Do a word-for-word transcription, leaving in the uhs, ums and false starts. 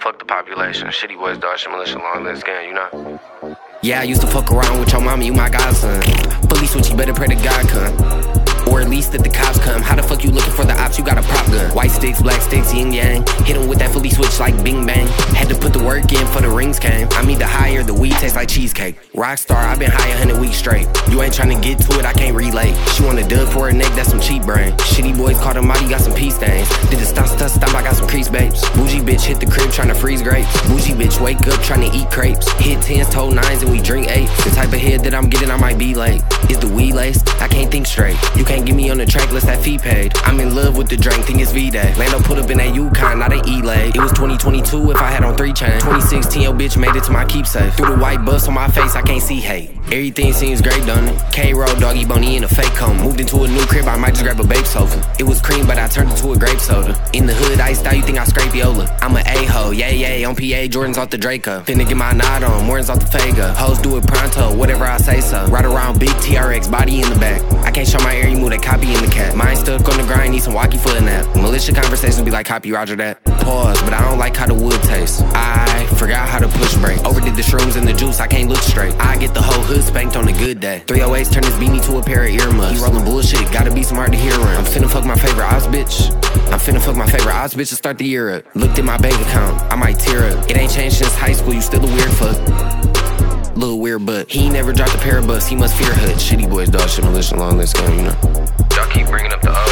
Fuck the population. Shitty boys, dog shit, militia, long list gang, you know? Yeah, I used to fuck around with your mama, you my godson. Fully switch, you better pray to God come. Or at least that the cops come. How the fuck you looking for the ops? You got a prop gun. White sticks, black sticks, yin yang. Hit him with that fully switch like bing bang. Had to put the work in for the rings came. I'm either higher, the weed tastes like cheesecake. Rockstar, I been high a hundred weeks straight. You ain't tryna get to it, I can't relate. She want a dub for her neck, that's some cheap brain. Shitty boys caught him out, he got some pee stains. Did the stop, stop, stop, I got some crease babes. Bougie bitch hit the crib tryna freeze grapes. Bougie bitch wake up tryna eat crepes. Hit tens, told nines, and we drink eights. The type of head that I'm getting, I might be late. Is the weed laced? I can't think straight. You can't get me on the track, list that fee paid. I'm in love with the drink, think it's V-Day. Lando put up in that Yukon, not an E-Lay. It was twenty twenty-two if I had on three chains. twenty sixteen, your bitch made it to my keepsafe. Through the white bus on my face, I can't see hate. Everything seems great, don't it? K-Roll, doggy, bony, in a fake home. Moved into a new crib, I might just grab a babe sofa. It was cream, but I turned it to a grape soda. In the hood, iced out, you think I scrape Yola. I'm a A-ho, yay, yay, on P A, Jordan's off the Draco. Finna get my nod on, Warren's off the Fago. Hoes do it pronto, whatever I say so. Ride around big T R X, body in the back. I can't show my area move, that copy in the cat. Mine stuck on the grind, need some walkie for a nap. Militia conversations be like, copy, roger that. Pause, but I don't like how the wood tastes. I forgot how to push brake. Overdid the shrooms and the juice, I can't look straight. I get the whole hood spanked on a good day. three oh eights turn his beanie to a pair of earmuffs. He rolling bullshit, gotta be smart to hear him. I'm finna fuck my favorite ops bitch. I'm finna fuck my favorite ops bitch to start the year up. Looked at my bank account, I might tear up. It ain't changed since high school, you still a weird fuck. Little weird butt. He ain't never dropped a pair of butts, he must fear hood. Shitty boys, dog shit, militia, long list game, you know. Y'all keep bringing up the O.